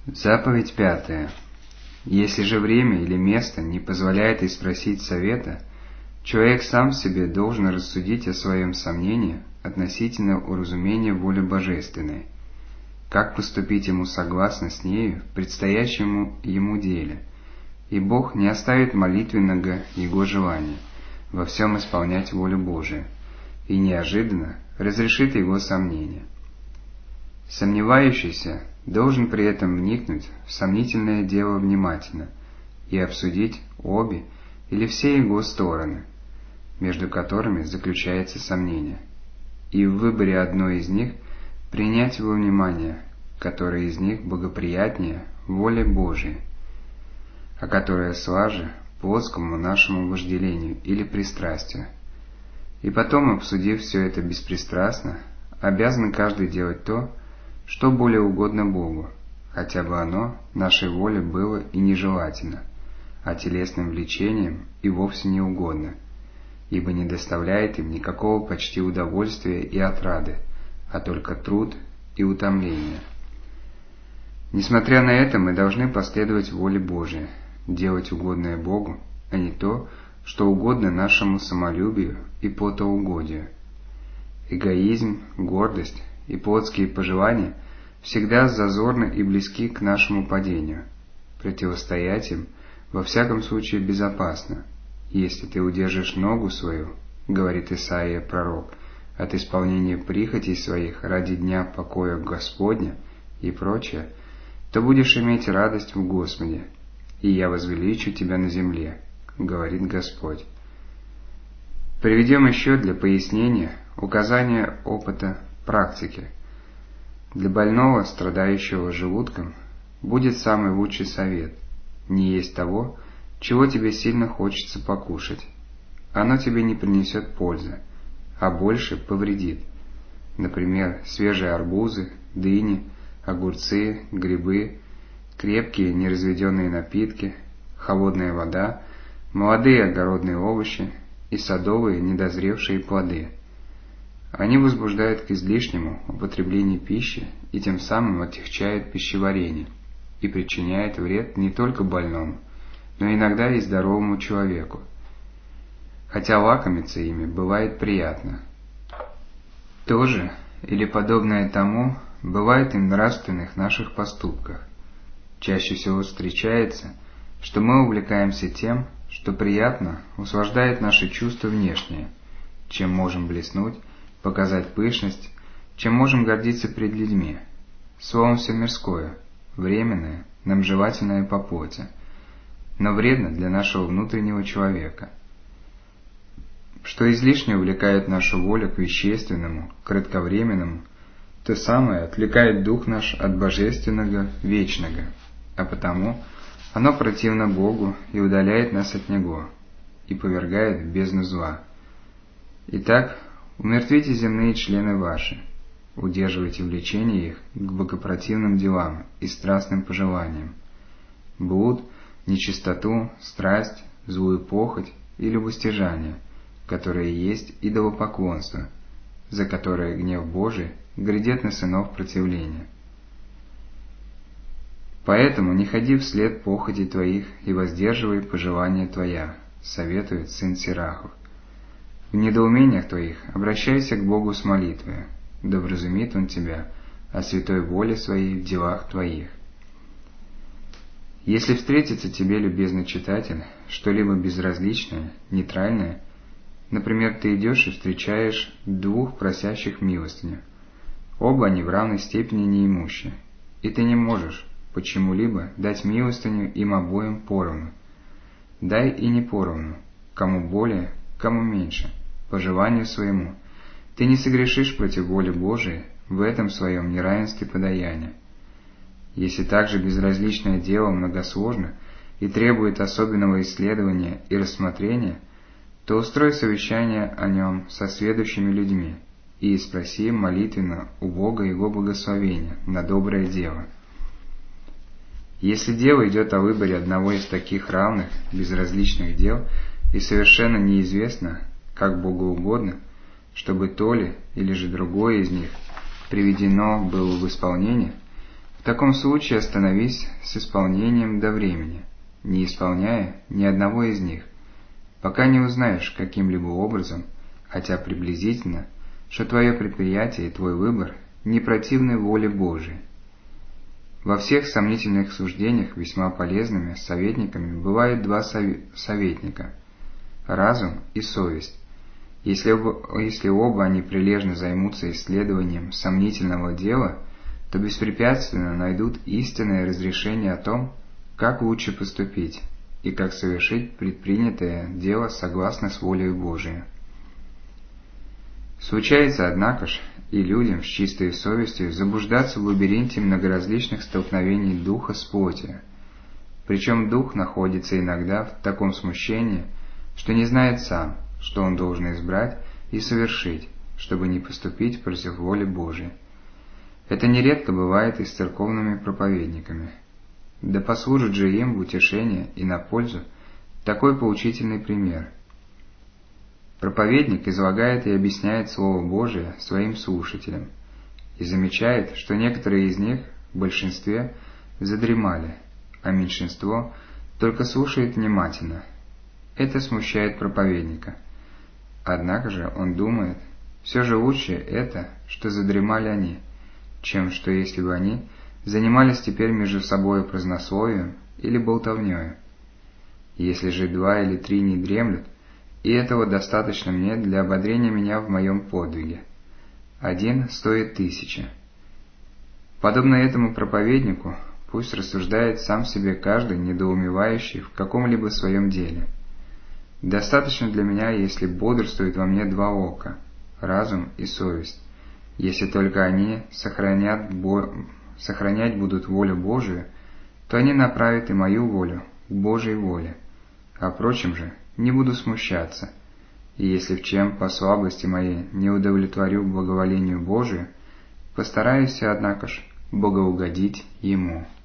Заповедь 5. Если же время или место не позволяет и спросить совета, человек сам себе должен рассудить о своем сомнении относительно уразумения воли божественной, как поступить ему согласно с нею в предстоящем ему деле, и Бог не оставит молитвенного его желания во всем исполнять волю Божию, и неожиданно разрешит его сомнения. Сомневающийся должен при этом вникнуть в сомнительное дело внимательно и обсудить обе или все его стороны, между которыми заключается сомнение, и в выборе одной из них принять во внимание, которая из них благоприятнее воле Божией, а которая слаже плотскому нашему вожделению или пристрастию. И потом, обсудив все это беспристрастно, обязан каждый делать то, что более угодно Богу, хотя бы оно нашей воле было и нежелательно, а телесным влечением и вовсе не угодно, ибо не доставляет им никакого почти удовольствия и отрады, а только труд и утомление. Несмотря на это, мы должны последовать воле Божией, делать угодное Богу, а не то, что угодно нашему самолюбию и плотоугодию. Эгоизм, гордость и плотские пожелания всегда зазорны и близки к нашему падению. Противостоять им во всяком случае безопасно. Если ты удержишь ногу свою, говорит Исаия пророк, от исполнения прихотей своих ради дня покоя Господня и прочее, то будешь иметь радость в Господе, и я возвеличу тебя на земле, говорит Господь. Приведем еще для пояснения указания опыта практики. Для больного, страдающего желудком, будет самый лучший совет – не есть того, чего тебе сильно хочется покушать. Оно тебе не принесет пользы, а больше повредит. Например, свежие арбузы, дыни, огурцы, грибы, крепкие неразведенные напитки, холодная вода, молодые огородные овощи и садовые недозревшие плоды. Они возбуждают к излишнему употреблению пищи и тем самым отягчают пищеварение и причиняют вред не только больному, но иногда и здоровому человеку, хотя лакомиться ими бывает приятно. То же, или подобное тому, бывает и в нравственных наших поступках. Чаще всего встречается, что мы увлекаемся тем, что приятно услаждает наши чувства внешние, чем можем блеснуть, показать пышность, чем можем гордиться пред людьми. Словом, все мирское, временное, нам желательное по плоти, но вредно для нашего внутреннего человека. Что излишне увлекает нашу волю к вещественному, кратковременному, то самое отвлекает дух наш от божественного, вечного, а потому оно противно Богу и удаляет нас от Него, и повергает в бездну зла. Итак, умертвите земные члены ваши, удерживайте влечение их к богопротивным делам и страстным пожеланиям, блуд, нечистоту, страсть, злую похоть и любостяжание, которые есть идолопоклонство, за которое гнев Божий грядет на сынов противления. Поэтому не ходи вслед похоти твоих и воздерживай пожелания твоя, советует сын Сирахов. В недоумениях твоих обращайся к Богу с молитвой, да вразумит Он тебя о святой воле своей в делах твоих. Если встретится тебе, любезный читатель, что-либо безразличное, нейтральное, например, ты идешь и встречаешь двух просящих милостыню, оба они в равной степени неимущие, и ты не можешь почему-либо дать милостыню им обоим поровну. Дай и не поровну, кому более, кому меньше, по желанию своему. Ты не согрешишь против воли Божией в этом своем неравенстве подаяния. Если также безразличное дело многосложно и требует особенного исследования и рассмотрения, то устрой совещание о нем со сведущими людьми и спроси молитвенно у Бога Его благословения на доброе дело. Если дело идет о выборе одного из таких равных, безразличных дел, и совершенно неизвестно, как Богу угодно, чтобы то ли или же другое из них приведено было в исполнение, В таком случае остановись с исполнением до времени, не исполняя ни одного из них, пока не узнаешь каким-либо образом, хотя приблизительно, что твое предприятие и твой выбор не противны воле Божией. Во всех сомнительных суждениях весьма полезными советниками бывают два советника – разум и совесть. Если оба они прилежно займутся исследованием сомнительного дела, то беспрепятственно найдут истинное разрешение о том, как лучше поступить и как совершить предпринятое дело согласно с волей Божией. Случается, однако ж, и людям с чистой совестью заблуждаться в лабиринте многоразличных столкновений духа с плотью. Причем дух находится иногда в таком смущении, что не знает сам, что он должен избрать и совершить, чтобы не поступить против воли Божией. Это нередко бывает и с церковными проповедниками. Да послужит же им в утешение и на пользу такой поучительный пример. Проповедник излагает и объясняет Слово Божие своим слушателям и замечает, что некоторые из них в большинстве задремали, а меньшинство только слушает внимательно. Это смущает проповедника. Однако же он думает, все же лучше это, что задремали они, чем что если бы они занимались теперь между собой празднословием или болтовнёю. Если же 2 или 3 не дремлют, и этого достаточно мне для ободрения меня в моем подвиге. 1 стоит 1000. Подобно этому проповеднику, пусть рассуждает сам себе каждый недоумевающий в каком-либо своем деле. Достаточно для меня, если бодрствует во мне 2 ока, разум и совесть, если только они сохранять будут волю Божию, то они направят и мою волю к Божьей воле, а впрочем же не буду смущаться, и если в чем по слабости моей не удовлетворю благоволению Божию, постараюсь, однако ж, богоугодить Ему.